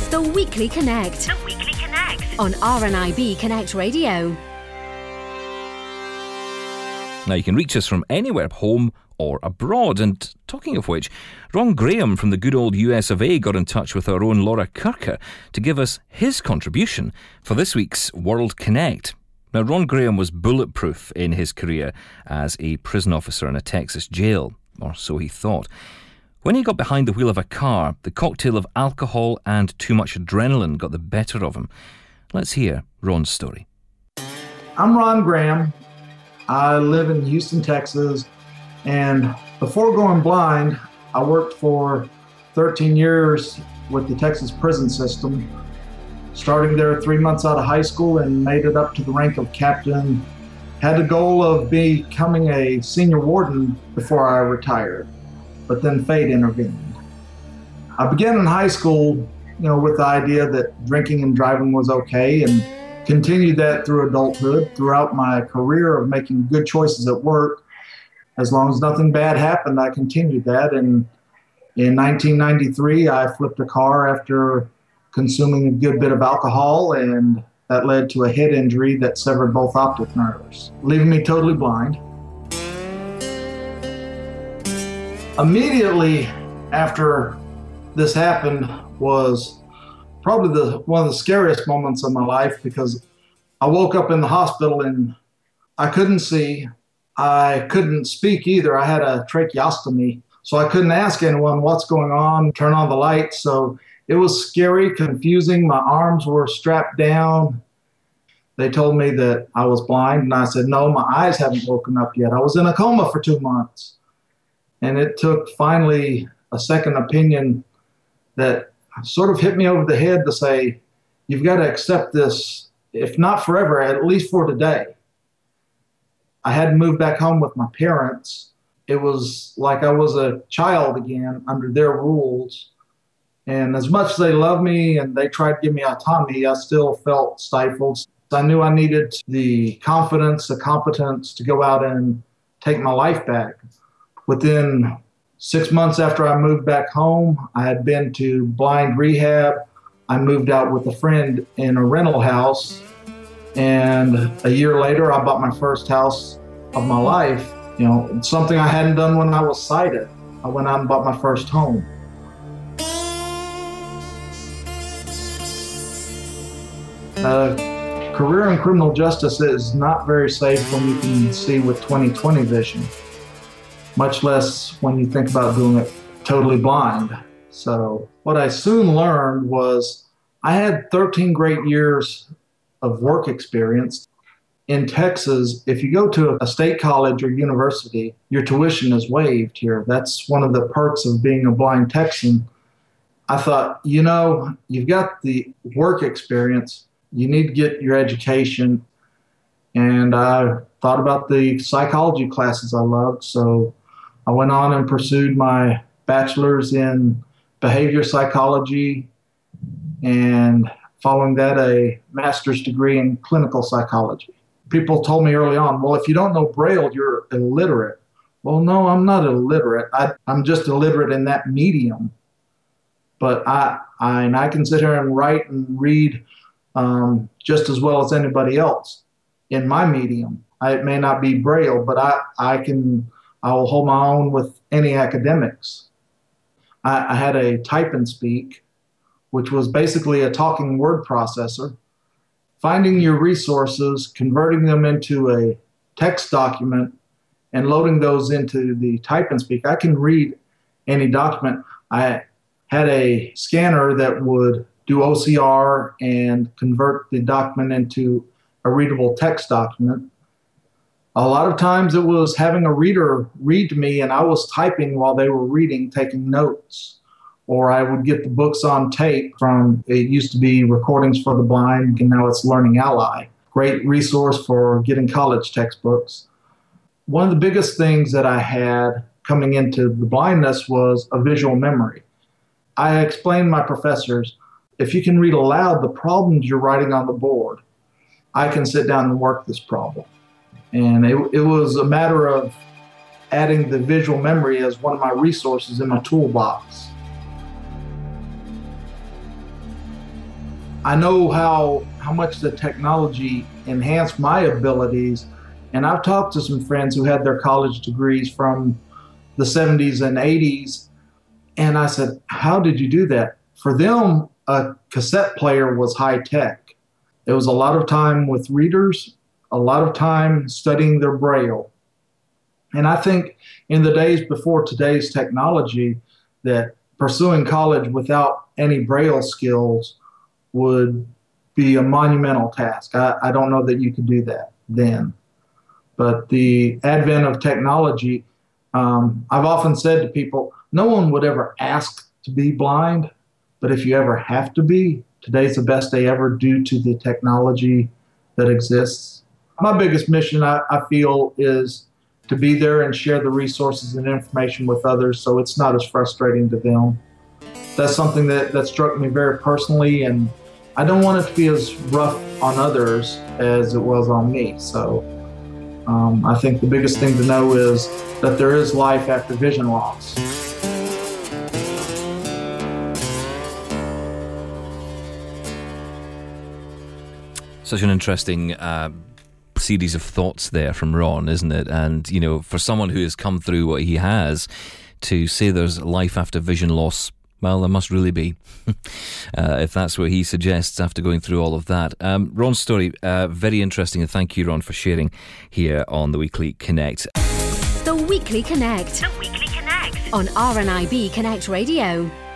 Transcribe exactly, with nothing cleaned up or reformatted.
The Weekly Connect. The Weekly Connect. On R N I B Connect Radio. Now, you can reach us from anywhere, home or abroad. And talking of which, Ron Graham from the good old U S of A got in touch with our own Laura Kirker to give us his contribution for this week's World Connect. Now, Ron Graham was bulletproof in his career as a prison officer in a Texas jail, or so he thought. When he got behind the wheel of a car, the cocktail of alcohol and too much adrenaline got the better of him. Let's hear Ron's story. I'm Ron Graham. I live in Houston, Texas, and before going blind, I worked for thirteen years with the Texas prison system, starting there three months out of high school and made it up to the rank of captain. Had the goal of becoming a senior warden before I retired, but then fate intervened. I began in high school, you know, with the idea that drinking and driving was okay, and continued that through adulthood, throughout my career of making good choices at work. As long as nothing bad happened, I continued that. And in nineteen ninety-three, I flipped a car after consuming a good bit of alcohol, and that led to a head injury that severed both optic nerves, leaving me totally blind. Immediately after this happened was probably the one of the scariest moments of my life, because I woke up in the hospital and I couldn't see. I couldn't speak either. I had a tracheostomy, so I couldn't ask anyone what's going on, turn on the lights. So it was scary, confusing. My arms were strapped down. They told me that I was blind, and I said, no, my eyes haven't woken up yet. I was in a coma for two months. And it took finally a second opinion that sort of hit me over the head to say, you've got to accept this, if not forever, at least for today. I had to move back home with my parents. It was like I was a child again under their rules. And as much as they loved me and they tried to give me autonomy, I still felt stifled. I knew I needed the confidence, the competence to go out and take my life back. Within six months after I moved back home, I had been to blind rehab. I moved out with a friend in a rental house. And a year later, I bought my first house of my life. You know, something I hadn't done when I was sighted. I went out and bought my first home. Uh, career in criminal justice is not very safe when you can see with twenty twenty vision, much less when you think about doing it totally blind. So what I soon learned was I had thirteen great years of work experience. In Texas, if you go to a state college or university, your tuition is waived here. That's one of the perks of being a blind Texan. I thought, you know, you've got the work experience. You need to get your education. And I thought about the psychology classes I loved. So I went on and pursued my bachelor's in behavior psychology, and following that, a master's degree in clinical psychology. People told me early on, well, if you don't know Braille, you're illiterate. Well, no, I'm not illiterate. I, I'm just illiterate in that medium. But I, I, and I can sit here and write and read um, just as well as anybody else in my medium. I, it may not be Braille, but I, I can, I will hold my own with any academics. I, I had a type and speak, which was basically a talking word processor, finding your resources, converting them into a text document, and loading those into the type and speak. I can read any document. I had a scanner that would do O C R and convert the document into a readable text document. A lot of times it was having a reader read to me, and I was typing while they were reading, taking notes. Or I would get the books on tape from, it used to be Recordings for the Blind, and now it's Learning Ally. Great resource for getting college textbooks. One of the biggest things that I had coming into the blindness was a visual memory. I explained to my professors, if you can read aloud the problems you're writing on the board, I can sit down and work this problem. And it, it was a matter of adding the visual memory as one of my resources in my toolbox. I know how how much the technology enhanced my abilities, and I've talked to some friends who had their college degrees from the seventies and eighties, and I said, how did you do that? For them, a cassette player was high tech. It was a lot of time with readers, a lot of time studying their Braille. And I think in the days before today's technology, that pursuing college without any Braille skills would be a monumental task. I, I don't know that you could do that then. But the advent of technology, um, I've often said to people, no one would ever ask to be blind, but if you ever have to be, today's the best day ever due to the technology that exists. My biggest mission, I, I feel, is to be there and share the resources and information with others so it's not as frustrating to them. That's something that, that struck me very personally, and I don't want it to be as rough on others as it was on me. So um, I think the biggest thing to know is that there is life after vision loss. Such an interesting uh, series of thoughts there from Ron, isn't it? And, you know, for someone who has come through what he has, to say there's life after vision loss, well, there must really be, uh, if that's what he suggests after going through all of that. Um, Ron's story, uh, very interesting, and thank you, Ron, for sharing here on the Weekly Connect. The Weekly Connect. The Weekly Connect. On R N I B Connect Radio.